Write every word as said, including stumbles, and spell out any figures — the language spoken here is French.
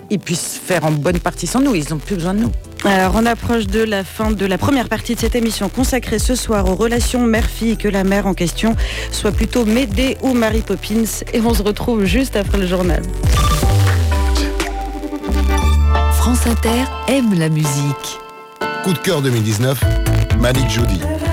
ils puissent faire en bonne partie sans nous. Ils n'ont plus besoin de nous. Alors, on approche de la fin de la première partie de cette émission consacrée ce soir aux relations mère-fille, que la mère en question soit plutôt Médée ou Mary Poppins. Et on se retrouve juste après le journal. France Inter aime la musique. Coup de cœur deux mille dix-neuf, Malik Judy.